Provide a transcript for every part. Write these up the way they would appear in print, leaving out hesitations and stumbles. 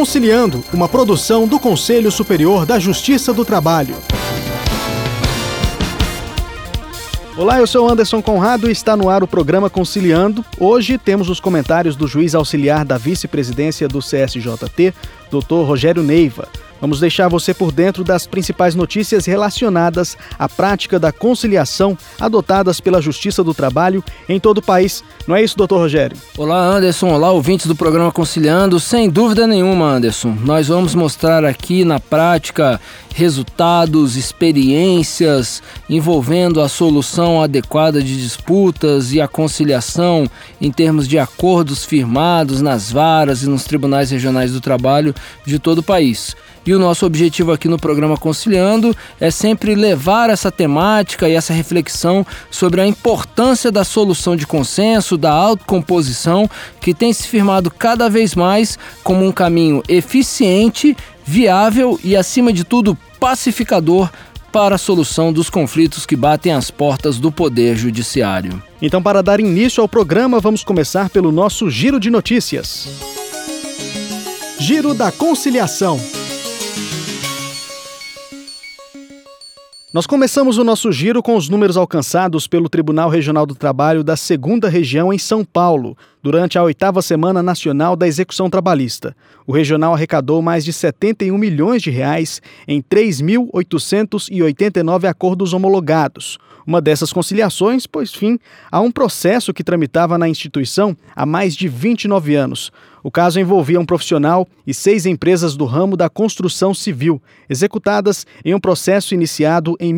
Conciliando, uma produção do Conselho Superior da Justiça do Trabalho. Olá, eu sou Anderson Conrado e está no ar o programa Conciliando. Hoje temos os comentários do juiz auxiliar da vice-presidência do CSJT, Dr. Rogério Neiva. Vamos deixar você por dentro das principais notícias relacionadas à prática da conciliação adotadas pela Justiça do Trabalho em todo o país. Não é isso, doutor Rogério? Olá, Anderson. Olá, ouvintes do programa Conciliando. Sem dúvida nenhuma, Anderson. Nós vamos mostrar aqui na prática resultados, experiências envolvendo a solução adequada de disputas e a conciliação em termos de acordos firmados nas varas e nos tribunais regionais do trabalho de todo o país. E o nosso objetivo aqui no programa Conciliando é sempre levar essa temática e essa reflexão sobre a importância da solução de consenso, da autocomposição, que tem se firmado cada vez mais como um caminho eficiente, viável e, acima de tudo, pacificador para a solução dos conflitos que batem às portas do Poder Judiciário. Então, para dar início ao programa, vamos começar pelo nosso Giro de Notícias. Giro da Conciliação. Nós começamos o nosso giro com os números alcançados pelo Tribunal Regional do Trabalho da 2ª Região em São Paulo, durante a 8ª Semana Nacional da Execução Trabalhista. O regional arrecadou mais de 71 milhões de reais em 3.889 acordos homologados. Uma dessas conciliações pôs fim a um processo que tramitava na instituição há mais de 29 anos. O caso envolvia um profissional e 6 empresas do ramo da construção civil, executadas em um processo iniciado em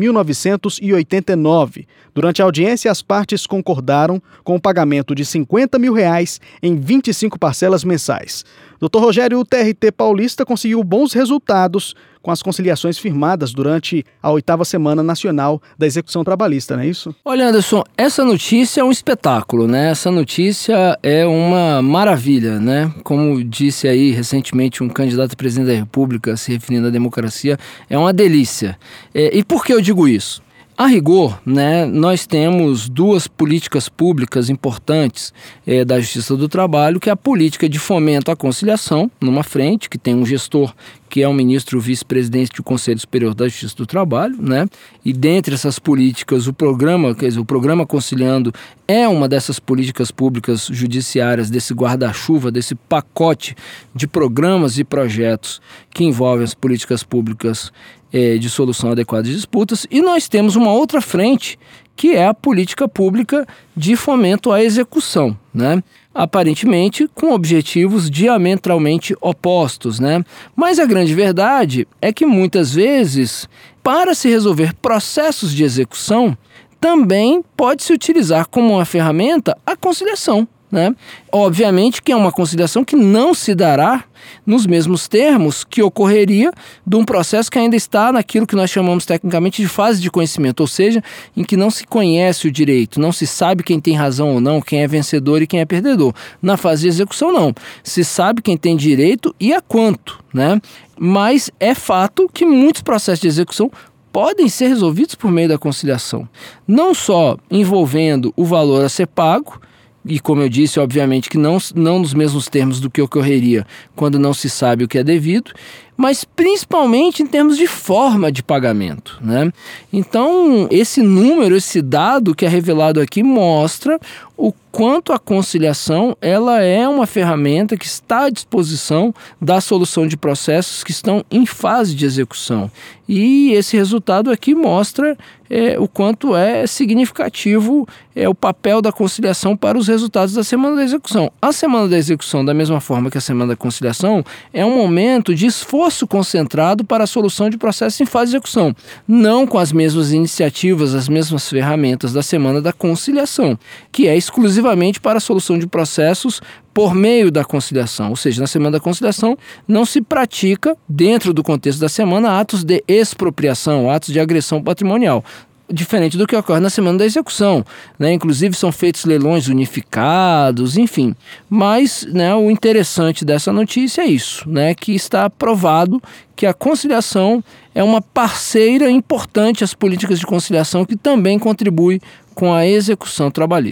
1989. Durante a audiência, as partes concordaram com o pagamento de R$50 mil em 25 parcelas mensais. Dr. Rogério, o TRT paulista conseguiu bons resultados com as conciliações firmadas durante a 8ª Semana Nacional da Execução Trabalhista, não é isso? Olha, Anderson, essa notícia é um espetáculo, né? Essa notícia é uma maravilha, né? Como disse aí recentemente um candidato a presidente da República, se referindo à democracia, é uma delícia. E por que eu digo isso? A rigor, né, nós temos 2 políticas públicas importantes da Justiça do Trabalho, que é a política de fomento à conciliação, numa frente, que tem um gestor que é o ministro vice-presidente do Conselho Superior da Justiça do Trabalho, né? E dentre essas políticas, o programa Conciliando é uma dessas políticas públicas judiciárias, desse guarda-chuva, desse pacote de programas e projetos que envolvem as políticas públicas de solução adequada de disputas. E nós temos uma outra frente, que é a política pública de fomento à execução, né? Aparentemente com objetivos diametralmente opostos, né? Mas a grande verdade é que muitas vezes, para se resolver processos de execução, também pode-se utilizar como uma ferramenta a conciliação, né? Obviamente que é uma conciliação que não se dará nos mesmos termos que ocorreria de um processo que ainda está naquilo que nós chamamos tecnicamente de fase de conhecimento, ou seja, em que não se conhece o direito, não se sabe quem tem razão ou não, quem é vencedor e quem é perdedor. Na fase de execução, não. Se sabe quem tem direito e a quanto, né? Mas é fato que muitos processos de execução podem ser resolvidos por meio da conciliação, não só envolvendo o valor a ser pago, e como eu disse, obviamente que não nos mesmos termos do que ocorreria quando não se sabe o que é devido, mas principalmente em termos de forma de pagamento, né? Então, esse número, esse dado que é revelado aqui mostra o quanto a conciliação ela é uma ferramenta que está à disposição da solução de processos que estão em fase de execução. E esse resultado aqui mostra o quanto é significativo o papel da conciliação para os resultados da Semana da Execução. A Semana da Execução, da mesma forma que a Semana da Conciliação, é um momento de esforço concentrado para a solução de processos em fase de execução, não com as mesmas iniciativas, as mesmas ferramentas da Semana da Conciliação, que é exclusivamente para a solução de processos por meio da conciliação, ou seja, na Semana da Conciliação não se pratica, dentro do contexto da semana, atos de expropriação, atos de agressão patrimonial, diferente do que ocorre na Semana da Execução, né? Inclusive são feitos leilões unificados, enfim. Mas, né, o interessante dessa notícia é isso, né, que está provado que a conciliação é uma parceira importante às políticas de conciliação que também contribui com a execução trabalhista.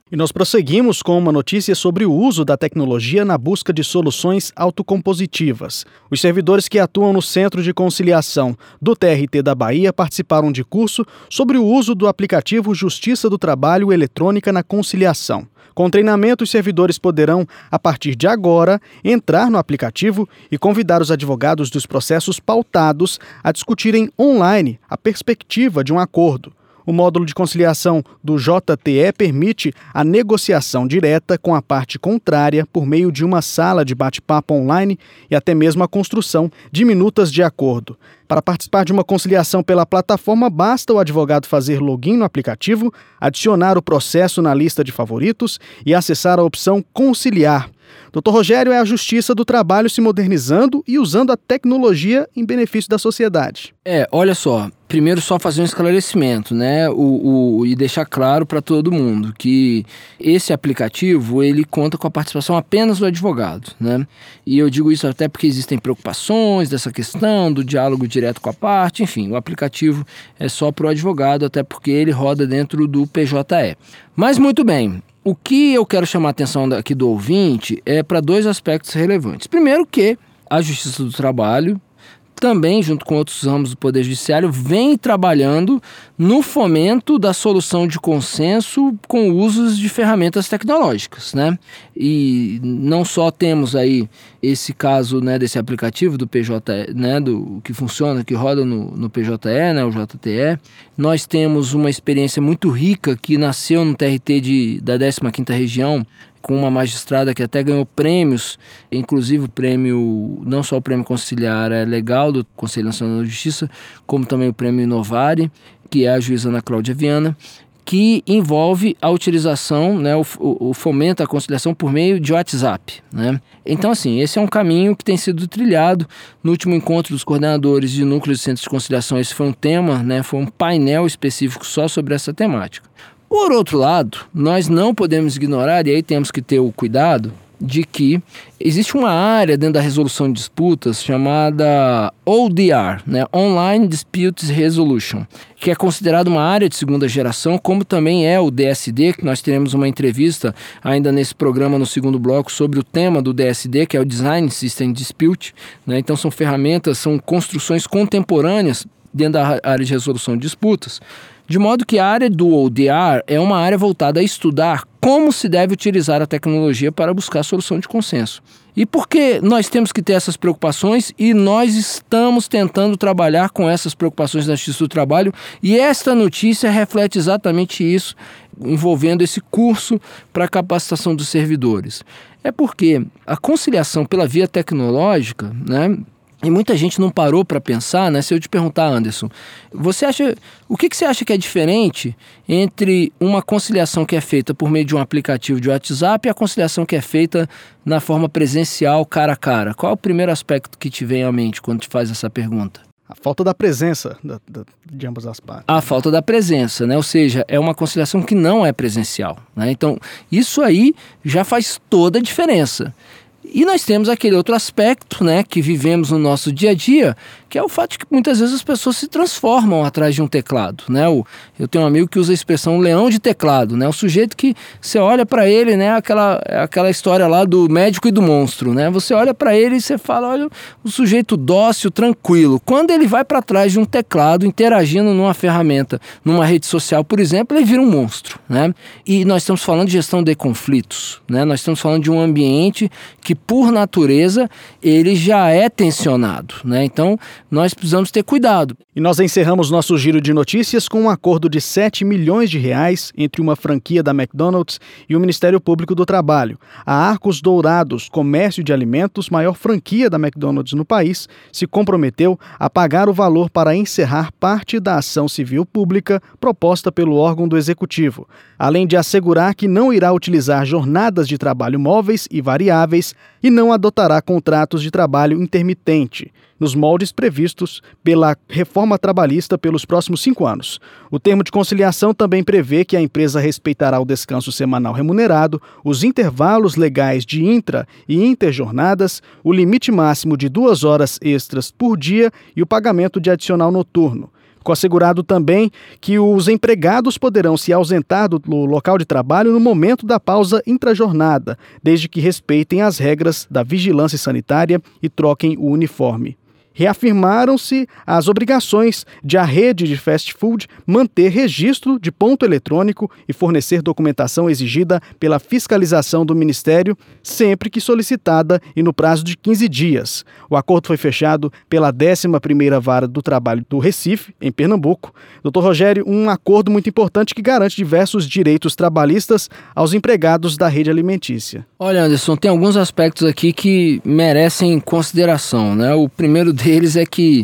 E nós prosseguimos com uma notícia sobre o uso da tecnologia na busca de soluções autocompositivas. Os servidores que atuam no Centro de Conciliação do TRT da Bahia participaram de curso sobre o uso do aplicativo Justiça do Trabalho Eletrônica na Conciliação. Com treinamento, os servidores poderão, a partir de agora, entrar no aplicativo e convidar os advogados dos processos pautados a discutirem online a perspectiva de um acordo. O módulo de conciliação do JTE permite a negociação direta com a parte contrária por meio de uma sala de bate-papo online e até mesmo a construção de minutas de acordo. Para participar de uma conciliação pela plataforma, basta o advogado fazer login no aplicativo, adicionar o processo na lista de favoritos e acessar a opção Conciliar. Dr. Rogério, é a Justiça do Trabalho se modernizando e usando a tecnologia em benefício da sociedade. Olha só, primeiro só fazer um esclarecimento, né, e deixar claro para todo mundo que esse aplicativo, ele conta com a participação apenas do advogado, né, e eu digo isso até porque existem preocupações dessa questão do diálogo direto com a parte, enfim, o aplicativo é só para o advogado, até porque ele roda dentro do PJE. Mas muito bem. O que eu quero chamar a atenção aqui do ouvinte é para dois aspectos relevantes. Primeiro que a Justiça do Trabalho, também junto com outros ramos do Poder Judiciário, vem trabalhando no fomento da solução de consenso com usos de ferramentas tecnológicas, né? E não só temos aí esse caso, né, desse aplicativo do PJE, né, do que funciona, que roda no PJE, né, o JTE. Nós temos uma experiência muito rica que nasceu no TRT da 15ª Região, com uma magistrada que até ganhou prêmios, inclusive o prêmio, não só o prêmio Conciliar Legal do Conselho Nacional de Justiça, como também o prêmio Inovare, que é a juíza Ana Cláudia Viana, que envolve a utilização, né, o fomento à conciliação por meio de WhatsApp, né? Então, assim, esse é um caminho que tem sido trilhado. No último encontro dos coordenadores de núcleos de centros de conciliação, esse foi um tema, né, foi um painel específico só sobre essa temática. Por outro lado, nós não podemos ignorar, e aí temos que ter o cuidado, de que existe uma área dentro da resolução de disputas chamada ODR, né? Online Disputes Resolution, que é considerada uma área de segunda geração, como também é o DSD, que nós teremos uma entrevista ainda nesse programa no segundo bloco sobre o tema do DSD, que é o Design System Dispute, né? Então são ferramentas, são construções contemporâneas dentro da área de resolução de disputas, de modo que a área do ODR é uma área voltada a estudar como se deve utilizar a tecnologia para buscar solução de consenso. E por que nós temos que ter essas preocupações e nós estamos tentando trabalhar com essas preocupações na Justiça do Trabalho, e esta notícia reflete exatamente isso, envolvendo esse curso para capacitação dos servidores. É porque a conciliação pela via tecnológica, né, e muita gente não parou para pensar, né? Se eu te perguntar, Anderson, o que você acha que é diferente entre uma conciliação que é feita por meio de um aplicativo de WhatsApp e a conciliação que é feita na forma presencial, cara a cara? Qual é o primeiro aspecto que te vem à mente quando te faz essa pergunta? A falta da presença de ambas as partes. A falta da presença, né? Ou seja, é uma conciliação que não é presencial, né? Então, isso aí já faz toda a diferença. E nós temos aquele outro aspecto, né, que vivemos no nosso dia a dia, que é o fato de que muitas vezes as pessoas se transformam atrás de um teclado, né? Eu tenho um amigo que usa a expressão leão de teclado, né? O sujeito que você olha para ele, né, aquela história lá do médico e do monstro, né? Você olha para ele e você fala, olha, o sujeito dócil, tranquilo. Quando ele vai para trás de um teclado, interagindo numa ferramenta, numa rede social, por exemplo, ele vira um monstro, né? E nós estamos falando de gestão de conflitos, né? Nós estamos falando de um ambiente que, por natureza, ele já é tensionado, né? Então, nós precisamos ter cuidado. E nós encerramos nosso giro de notícias com um acordo de 7 milhões de reais entre uma franquia da McDonald's e o Ministério Público do Trabalho. A Arcos Dourados, comércio de alimentos, maior franquia da McDonald's no país, se comprometeu a pagar o valor para encerrar parte da ação civil pública proposta pelo órgão do Executivo, além de assegurar que não irá utilizar jornadas de trabalho móveis e variáveis e não adotará contratos de trabalho intermitente, nos moldes previstos pela reforma trabalhista pelos próximos 5 anos. O termo de conciliação também prevê que a empresa respeitará o descanso semanal remunerado, os intervalos legais de intra- e interjornadas, o limite máximo de 2 horas extras por dia e o pagamento de adicional noturno. Ficou assegurado também que os empregados poderão se ausentar do local de trabalho no momento da pausa intrajornada, desde que respeitem as regras da vigilância sanitária e troquem o uniforme. Reafirmaram-se as obrigações de a rede de fast food manter registro de ponto eletrônico e fornecer documentação exigida pela fiscalização do Ministério, sempre que solicitada e no prazo de 15 dias. O acordo foi fechado pela 11ª Vara do Trabalho do Recife, em Pernambuco. Dr. Rogério, um acordo muito importante que garante diversos direitos trabalhistas aos empregados da rede alimentícia. Olha, Anderson, tem alguns aspectos aqui que merecem consideração, né? O primeiro deles é que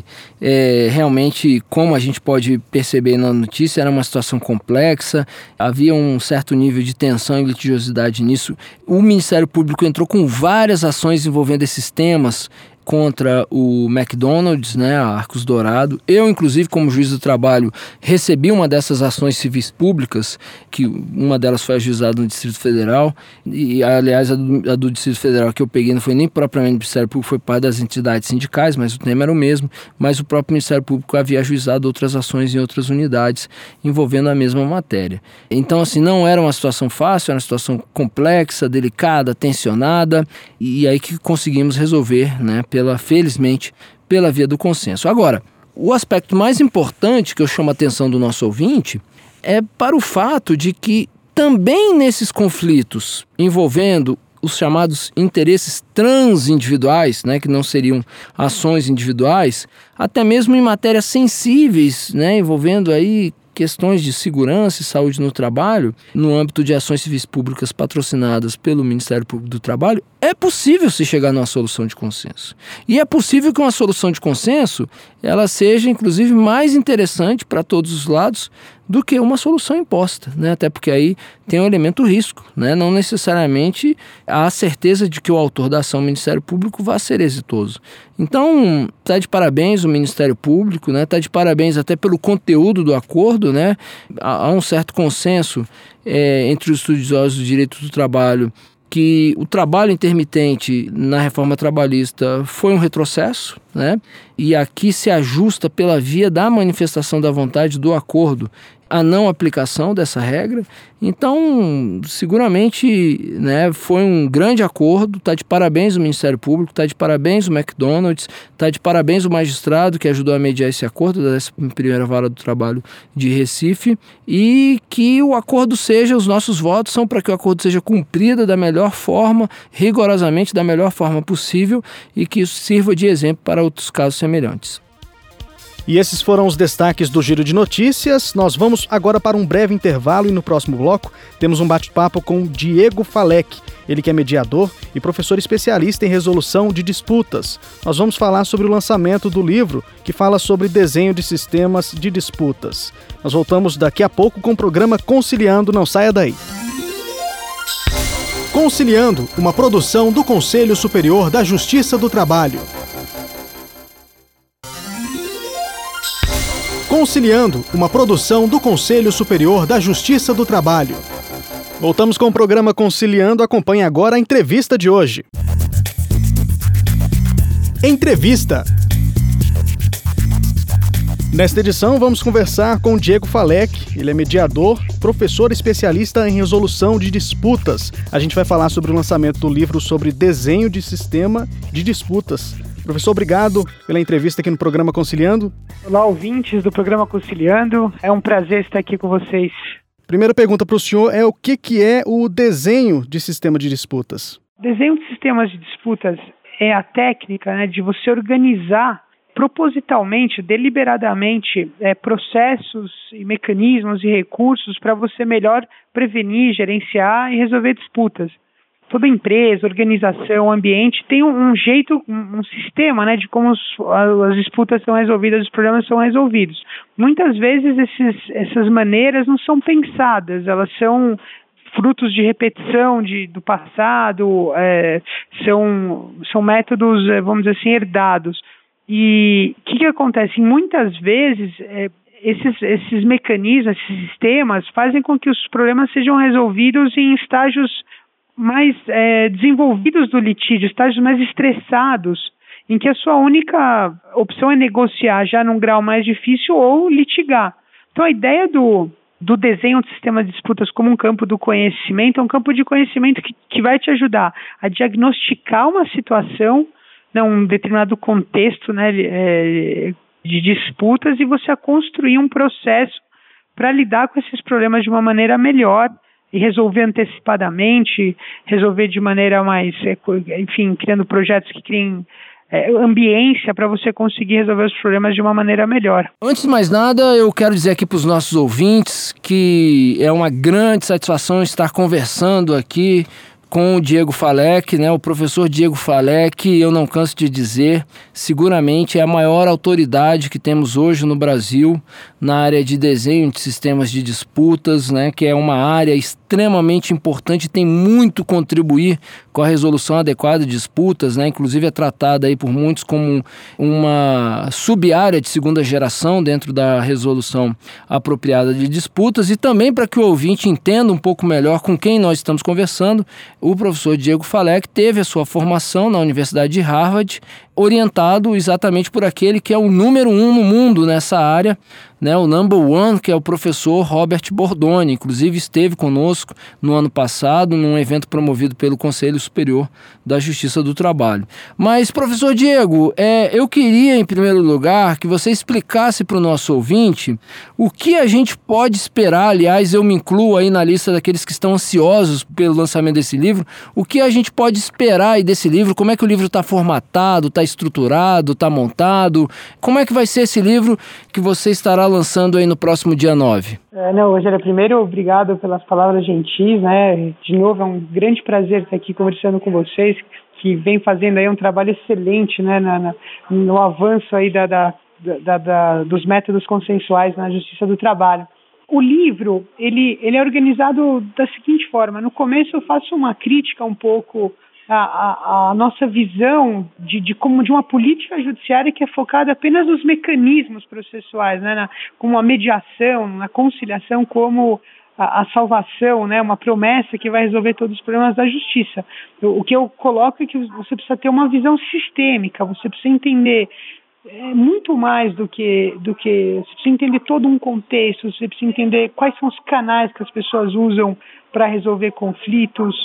realmente, como a gente pode perceber na notícia, era uma situação complexa, havia um certo nível de tensão e litigiosidade nisso. O Ministério Público entrou com várias ações envolvendo esses temas contra o McDonald's, né, a Arcos Dourado. Eu, inclusive, como juiz do trabalho, recebi uma dessas ações civis públicas, que uma delas foi ajuizada no Distrito Federal, e, aliás, a do Distrito Federal que eu peguei não foi nem propriamente do Ministério Público, foi parte das entidades sindicais, mas o tema era o mesmo, mas o próprio Ministério Público havia ajuizado outras ações em outras unidades envolvendo a mesma matéria. Então, assim, não era uma situação fácil, era uma situação complexa, delicada, tensionada, e aí que conseguimos resolver, né, felizmente, pela via do consenso. Agora, o aspecto mais importante que eu chamo a atenção do nosso ouvinte é para o fato de que também nesses conflitos envolvendo os chamados interesses transindividuais, né, que não seriam ações individuais, até mesmo em matérias sensíveis, né, envolvendo aí questões de segurança e saúde no trabalho, no âmbito de ações civis públicas patrocinadas pelo Ministério Público do Trabalho, é possível se chegar numa solução de consenso. E é possível que uma solução de consenso ela seja, inclusive, mais interessante para todos os lados do que uma solução imposta, né? Até porque aí tem um elemento risco, né? Não necessariamente há a certeza de que o autor da ação, o Ministério Público, vai ser exitoso. Então, está de parabéns o Ministério Público, né? Está de parabéns até pelo conteúdo do acordo, né? Há um certo consenso entre os estudiosos do direito do trabalho que o trabalho intermitente na reforma trabalhista foi um retrocesso, né? E aqui se ajusta pela via da manifestação da vontade do acordo a não aplicação dessa regra. Então, seguramente, né, foi um grande acordo. Está de parabéns o Ministério Público, está de parabéns o McDonald's, está de parabéns o magistrado que ajudou a mediar esse acordo da 11ª Vara do Trabalho de Recife, e que o acordo seja, os nossos votos são para que o acordo seja cumprido da melhor forma, rigorosamente da melhor forma possível, e que isso sirva de exemplo para outros casos semelhantes. E esses foram os destaques do Giro de Notícias. Nós vamos agora para um breve intervalo e no próximo bloco temos um bate-papo com Diego Falec, ele que é mediador e professor especialista em resolução de disputas. Nós vamos falar sobre o lançamento do livro que fala sobre desenho de sistemas de disputas. Nós voltamos daqui a pouco com o programa Conciliando, não saia daí. Conciliando, uma produção do Conselho Superior da Justiça do Trabalho. Conciliando, uma produção do Conselho Superior da Justiça do Trabalho. Voltamos com o programa Conciliando. Acompanhe agora a entrevista de hoje. Entrevista. Nesta edição, vamos conversar com o Diego Falec. Ele é mediador, professor especialista em resolução de disputas. A gente vai falar sobre o lançamento do livro sobre desenho de sistema de disputas. Professor, obrigado pela entrevista aqui no programa Conciliando. Olá, ouvintes do programa Conciliando. É um prazer estar aqui com vocês. Primeira pergunta para o senhor é o que é o desenho de sistema de disputas? Desenho de sistemas de disputas é a técnica, né, de você organizar propositalmente, deliberadamente, processos e mecanismos e recursos para você melhor prevenir, gerenciar e resolver disputas. Toda empresa, organização, ambiente tem um jeito, um sistema, né, de como as disputas são resolvidas, os problemas são resolvidos. Muitas vezes essas maneiras não são pensadas, elas são frutos de repetição do passado, são métodos, vamos dizer assim, herdados. E o que acontece? Muitas vezes esses mecanismos, esses sistemas fazem com que os problemas sejam resolvidos em estágios mais desenvolvidos do litígio, estágios mais estressados, em que a sua única opção é negociar já num grau mais difícil ou litigar. Então a ideia do desenho de sistema de disputas como um campo do conhecimento é um campo de conhecimento que vai te ajudar a diagnosticar uma situação, né, um determinado contexto, né, de disputas, e você a construir um processo para lidar com esses problemas de uma maneira melhor e resolver antecipadamente, resolver de maneira mais, enfim, criando projetos que criem ambiência para você conseguir resolver os problemas de uma maneira melhor. Antes de mais nada, eu quero dizer aqui para os nossos ouvintes que é uma grande satisfação estar conversando aqui com o Diego Falec, né? O professor Diego Falec, eu não canso de dizer, seguramente é a maior autoridade que temos hoje no Brasil na área de desenho de sistemas de disputas, né? Que é uma área extremamente importante e tem muito a contribuir com a resolução adequada de disputas, né? Inclusive é tratada aí por muitos como uma sub-área de segunda geração dentro da resolução apropriada de disputas. E também para que o ouvinte entenda um pouco melhor com quem nós estamos conversando, o professor Diego Falec teve a sua formação na Universidade de Harvard, orientado exatamente por aquele que é o número 1 no mundo nessa área, né, o number one, que é o professor Robert Bordoni. Inclusive esteve conosco no ano passado num evento promovido pelo Conselho Superior da Justiça do Trabalho. Mas, professor Diego, eu queria, em primeiro lugar, que você explicasse para o nosso ouvinte o que a gente pode esperar. Aliás, eu me incluo aí na lista daqueles que estão ansiosos pelo lançamento desse livro. O que a gente pode esperar aí desse livro? Como é que o livro está formatado, está estruturado, está montado? Como é que vai ser esse livro que você estará lançando aí no próximo dia 9? Rogério, primeiro, obrigado pelas palavras gentis, né? De novo, é um grande prazer estar aqui conversando com vocês, que vem fazendo aí um trabalho excelente, né, no avanço aí dos métodos consensuais na Justiça do Trabalho. O livro, ele é organizado da seguinte forma: no começo eu faço uma crítica um pouco a nossa visão de uma política judiciária que é focada apenas nos mecanismos processuais, né, como a mediação, na conciliação, como a salvação, né, uma promessa que vai resolver todos os problemas da justiça. O que eu coloco é que você precisa ter uma visão sistêmica, você precisa entender muito mais do que você precisa entender todo um contexto, você precisa entender quais são os canais que as pessoas usam para resolver conflitos,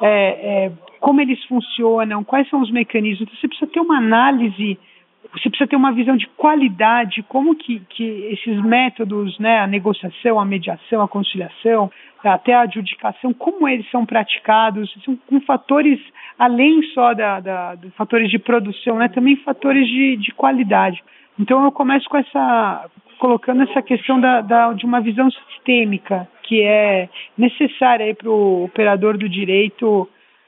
como eles funcionam, quais são os mecanismos. Você precisa ter uma análise, você precisa ter uma visão de qualidade, como que esses métodos, né, a negociação, a mediação, a conciliação, até a adjudicação, como eles são praticados, são com fatores, além só de fatores de produção, né, também fatores de qualidade. Então eu começo colocando essa questão de uma visão sistêmica, que é necessária para o operador do direito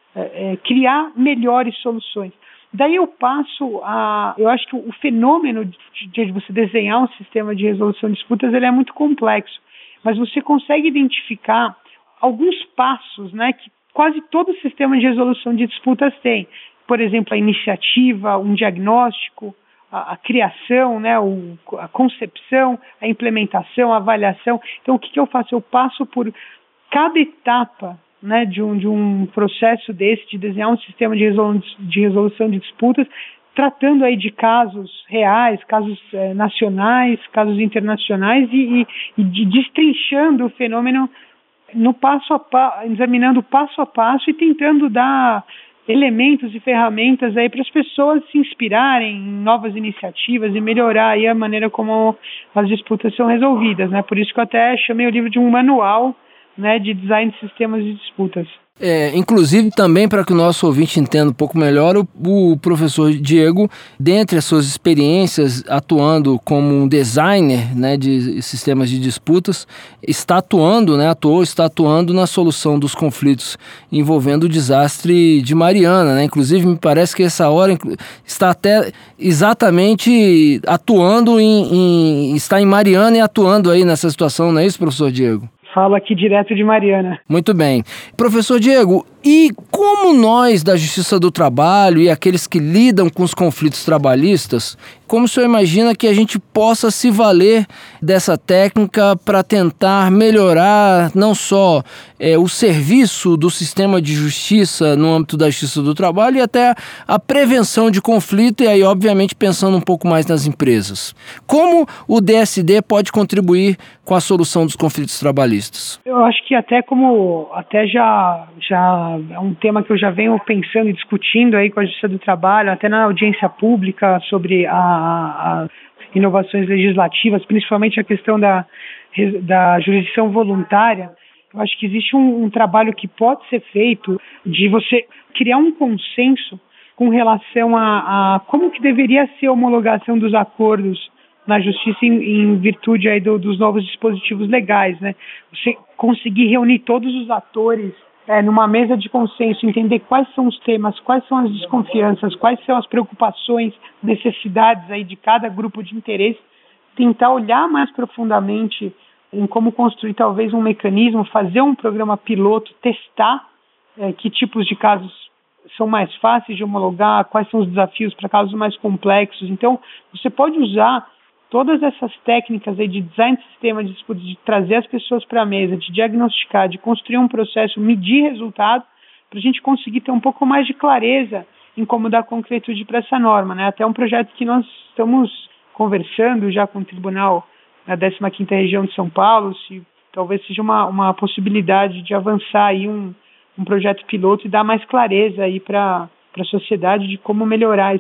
criar melhores soluções. Daí eu passo eu acho que o fenômeno de você desenhar um sistema de resolução de disputas, ele é muito complexo, mas você consegue identificar alguns passos, né, que quase todo sistema de resolução de disputas tem. Por exemplo, a iniciativa, um diagnóstico, a criação, né, a concepção, a implementação, a avaliação. Então, o que eu faço? Eu passo por cada etapa, né, de um processo desse, de desenhar um sistema de resolução de disputas, tratando aí de casos reais, casos nacionais, casos internacionais e destrinchando o fenômeno no passo a passo, examinando passo a passo e tentando dar elementos e ferramentas aí para as pessoas se inspirarem em novas iniciativas e melhorar aí a maneira como as disputas são resolvidas, né? Por isso que eu até chamei o livro de um manual, né, de design de sistemas de disputas. Inclusive também para que o nosso ouvinte entenda um pouco melhor, o professor Diego, dentre as suas experiências atuando como um designer, né, de sistemas de disputas, está atuando na solução dos conflitos envolvendo o desastre de Mariana, né? Inclusive me parece que essa hora está até exatamente atuando está em Mariana e atuando aí nessa situação, não é isso, professor Diego? Falo aqui direto de Mariana. Muito bem. Professor Diego, E como nós da Justiça do Trabalho e aqueles que lidam com os conflitos trabalhistas, como o senhor imagina que a gente possa se valer dessa técnica para tentar melhorar não só o serviço do sistema de justiça no âmbito da Justiça do Trabalho e até a prevenção de conflito e aí, obviamente, pensando um pouco mais nas empresas? Como o DSD pode contribuir com a solução dos conflitos trabalhistas? Eu acho que até já é um tema que eu já venho pensando e discutindo aí com a Justiça do Trabalho, até na audiência pública sobre as inovações legislativas, principalmente a questão da jurisdição voluntária. Eu acho que existe um trabalho que pode ser feito de você criar um consenso com relação a como que deveria ser a homologação dos acordos na justiça em virtude aí dos novos dispositivos legais, né? Você conseguir reunir todos os atores numa mesa de consenso, entender quais são os temas, quais são as desconfianças, quais são as preocupações, necessidades aí de cada grupo de interesse, tentar olhar mais profundamente em como construir talvez um mecanismo, fazer um programa piloto, testar que tipos de casos são mais fáceis de homologar, quais são os desafios para casos mais complexos. Então, você pode usar todas essas técnicas aí de design de sistema de disputa, de trazer as pessoas para a mesa, de diagnosticar, de construir um processo, medir resultado, para a gente conseguir ter um pouco mais de clareza em como dar concretude para essa norma, né? Até um projeto que nós estamos conversando já com o Tribunal na 15ª Região de São Paulo, se talvez seja uma possibilidade de avançar aí um projeto piloto e dar mais clareza aí para a sociedade de como melhorar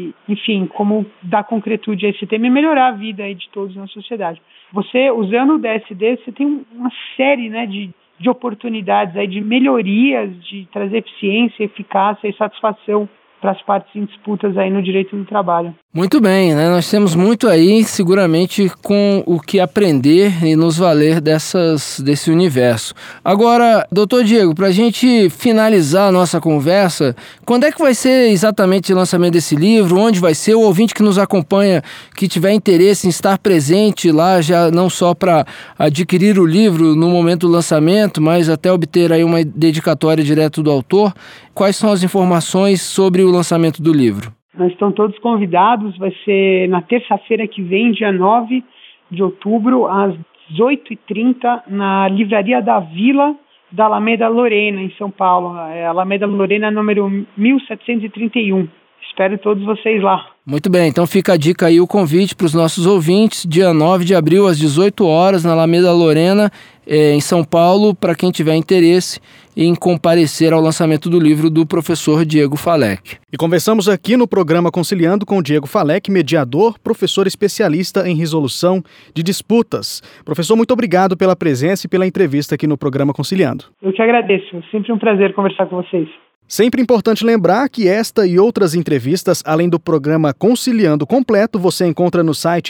como dar concretude a esse tema e melhorar a vida aí de todos na sociedade. Você, usando o DSD, você tem uma série, né, de oportunidades aí, de melhorias, de trazer eficiência, eficácia e satisfação para as partes em disputas aí no direito do trabalho. Muito bem, né? Nós temos muito aí, seguramente, com o que aprender e nos valer desse universo. Agora, doutor Diego, para a gente finalizar a nossa conversa, quando é que vai ser exatamente o lançamento desse livro? Onde vai ser? O ouvinte que nos acompanha, que tiver interesse em estar presente lá, já não só para adquirir o livro no momento do lançamento, mas até obter aí uma dedicatória direto do autor, quais são as informações sobre o lançamento do livro? Nós estão todos convidados, vai ser na terça-feira que vem, dia 9 de outubro, às 18h30, na Livraria da Vila da Alameda Lorena, em São Paulo. Alameda Lorena, número 1731. Espero todos vocês lá. Muito bem, então fica a dica aí, o convite para os nossos ouvintes, dia 9 de abril, às 18 horas, na Alameda Lorena, em São Paulo, para quem tiver interesse em comparecer ao lançamento do livro do professor Diego Falec. E conversamos aqui no programa Conciliando com o Diego Falec, mediador, professor especialista em resolução de disputas. Professor, muito obrigado pela presença e pela entrevista aqui no programa Conciliando. Eu que agradeço, sempre um prazer conversar com vocês. Sempre importante lembrar que esta e outras entrevistas, além do programa Conciliando completo, você encontra no site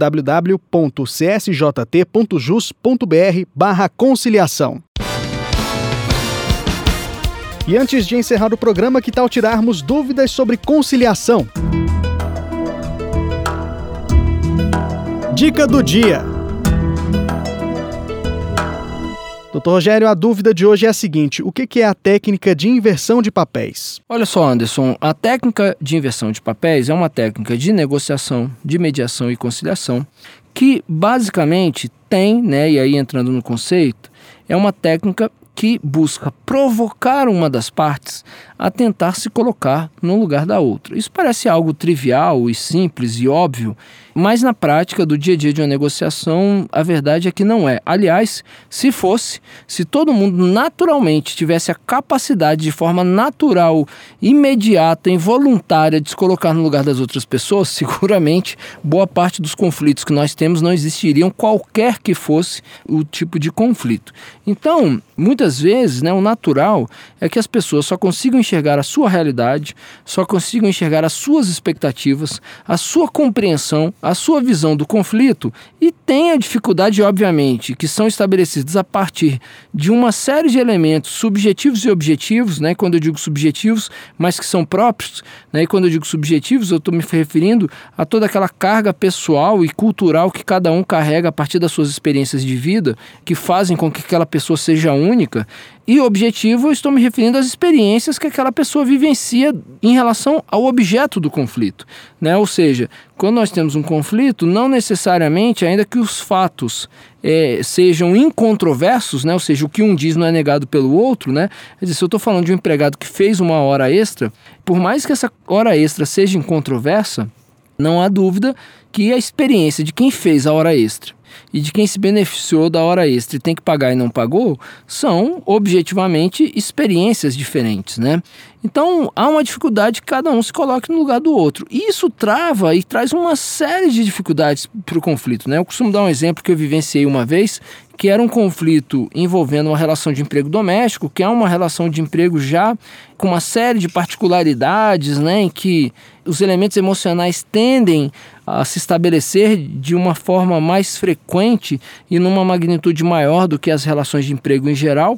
www.csjt.jus.br/conciliação. E antes de encerrar o programa, que tal tirarmos dúvidas sobre conciliação? Dica do dia. Doutor Rogério, a dúvida de hoje é a seguinte: o que é a técnica de inversão de papéis? Olha só, Anderson, a técnica de inversão de papéis é uma técnica de negociação, de mediação e conciliação que basicamente tem, né, e aí entrando no conceito, é uma técnica que busca provocar uma das partes a tentar se colocar no lugar da outra. Isso parece algo trivial e simples e óbvio, mas na prática do dia a dia de uma negociação, a verdade é que não é. Aliás, se todo mundo naturalmente tivesse a capacidade de forma natural, imediata, involuntária de se colocar no lugar das outras pessoas, seguramente boa parte dos conflitos que nós temos não existiriam, qualquer que fosse o tipo de conflito. Então, muitas vezes, né, o natural é que as pessoas só consigam enxergar a sua realidade, só consigam enxergar as suas expectativas, a sua compreensão, a sua visão do conflito e tenha dificuldade, obviamente, que são estabelecidos a partir de uma série de elementos subjetivos e objetivos, né, quando eu digo subjetivos, mas que são próprios, né, e quando eu digo subjetivos, eu estou me referindo a toda aquela carga pessoal e cultural que cada um carrega a partir das suas experiências de vida, que fazem com que aquela pessoa seja única. E objetivo, eu estou me referindo às experiências que aquela pessoa vivencia em relação ao objeto do conflito, né? Ou seja, quando nós temos um conflito, não necessariamente, ainda que os fatos sejam incontroversos, né? Ou seja, o que um diz não é negado pelo outro, né? Quer dizer, se eu estou falando de um empregado que fez uma hora extra, por mais que essa hora extra seja incontroversa, não há dúvida que a experiência de quem fez a hora extra e de quem se beneficiou da hora extra e tem que pagar e não pagou, são objetivamente experiências diferentes, né? Então, há uma dificuldade que cada um se coloque no lugar do outro. E isso trava e traz uma série de dificuldades para o conflito, né? Eu costumo dar um exemplo que eu vivenciei uma vez, que era um conflito envolvendo uma relação de emprego doméstico, que é uma relação de emprego já com uma série de particularidades, né? Em que os elementos emocionais tendem a se estabelecer de uma forma mais frequente e numa magnitude maior do que as relações de emprego em geral.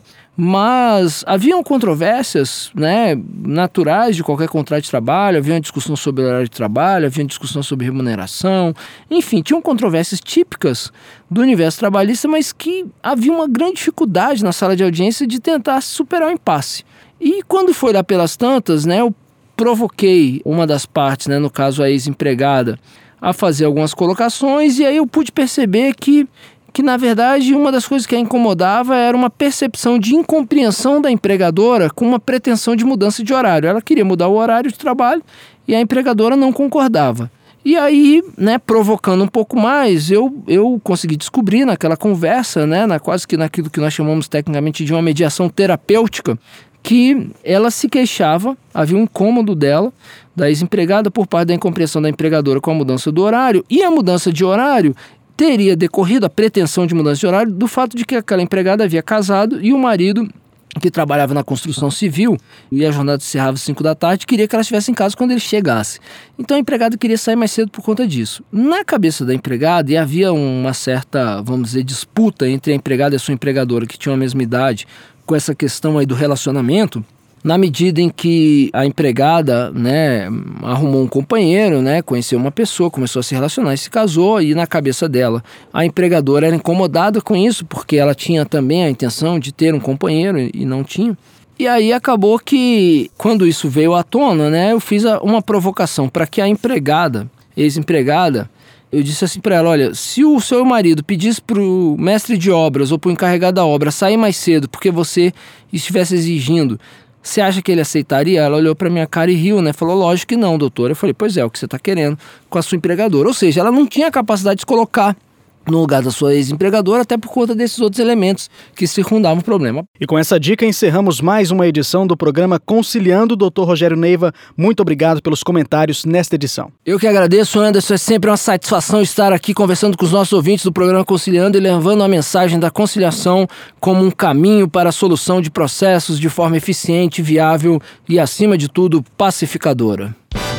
Mas haviam controvérsias, né, naturais de qualquer contrato de trabalho, havia uma discussão sobre o horário de trabalho, havia uma discussão sobre remuneração, enfim, tinham controvérsias típicas do universo trabalhista, mas que havia uma grande dificuldade na sala de audiência de tentar superar o impasse. E quando foi lá pelas tantas, né, eu provoquei uma das partes, né, no caso a ex-empregada, a fazer algumas colocações, e aí eu pude perceber que na verdade uma das coisas que a incomodava era uma percepção de incompreensão da empregadora com uma pretensão de mudança de horário. Ela queria mudar o horário de trabalho e a empregadora não concordava. E aí, né, provocando um pouco mais, eu consegui descobrir naquela conversa, né, quase que naquilo que nós chamamos tecnicamente de uma mediação terapêutica, que ela se queixava, havia um incômodo dela, da ex-empregada, por parte da incompreensão da empregadora com a mudança do horário, e a mudança de horário teria decorrido, a pretensão de mudança de horário, do fato de que aquela empregada havia casado e o marido, que trabalhava na construção civil, e a jornada se encerrava às 5 da tarde, queria que ela estivesse em casa quando ele chegasse. Então a empregada queria sair mais cedo por conta disso. Na cabeça da empregada, e havia uma certa, vamos dizer, disputa entre a empregada e a sua empregadora, que tinham a mesma idade, com essa questão aí do relacionamento, na medida em que a empregada, né, arrumou um companheiro, né, conheceu uma pessoa, começou a se relacionar e se casou, e na cabeça dela a empregadora era incomodada com isso, porque ela tinha também a intenção de ter um companheiro e não tinha. E aí acabou que, quando isso veio à tona, né, eu fiz uma provocação para que a empregada, ex-empregada, eu disse assim para ela: olha, se o seu marido pedisse para o mestre de obras ou para o encarregado da obra sair mais cedo porque você estivesse exigindo, você acha que ele aceitaria? Ela olhou para minha cara e riu, né? Falou: lógico que não, doutora. Eu falei: pois é, o que você está querendo com a sua empregadora. Ou seja, ela não tinha capacidade de se colocar no lugar da sua ex-empregadora, até por conta desses outros elementos que circundavam o problema. E com essa dica encerramos mais uma edição do programa Conciliando. Dr. Rogério Neiva, muito obrigado pelos comentários nesta edição. Eu que agradeço, Anderson. É sempre uma satisfação estar aqui conversando com os nossos ouvintes do programa Conciliando e levando a mensagem da conciliação como um caminho para a solução de processos de forma eficiente, viável e, acima de tudo, pacificadora.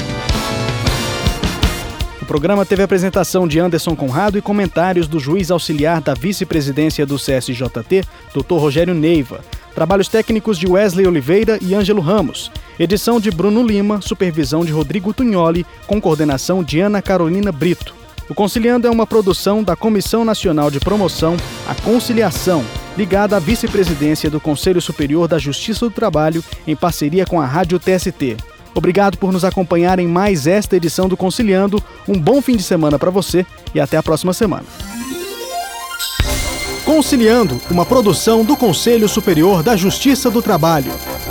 O programa teve a apresentação de Anderson Conrado e comentários do juiz auxiliar da vice-presidência do CSJT, Dr. Rogério Neiva. Trabalhos técnicos de Wesley Oliveira e Ângelo Ramos. Edição de Bruno Lima, supervisão de Rodrigo Tugnoli, com coordenação de Ana Carolina Brito. O Conciliando é uma produção da Comissão Nacional de Promoção à Conciliação, ligada à vice-presidência do Conselho Superior da Justiça do Trabalho, em parceria com a Rádio TST. Obrigado por nos acompanhar em mais esta edição do Conciliando. Um bom fim de semana para você e até a próxima semana. Conciliando, uma produção do Conselho Superior da Justiça do Trabalho.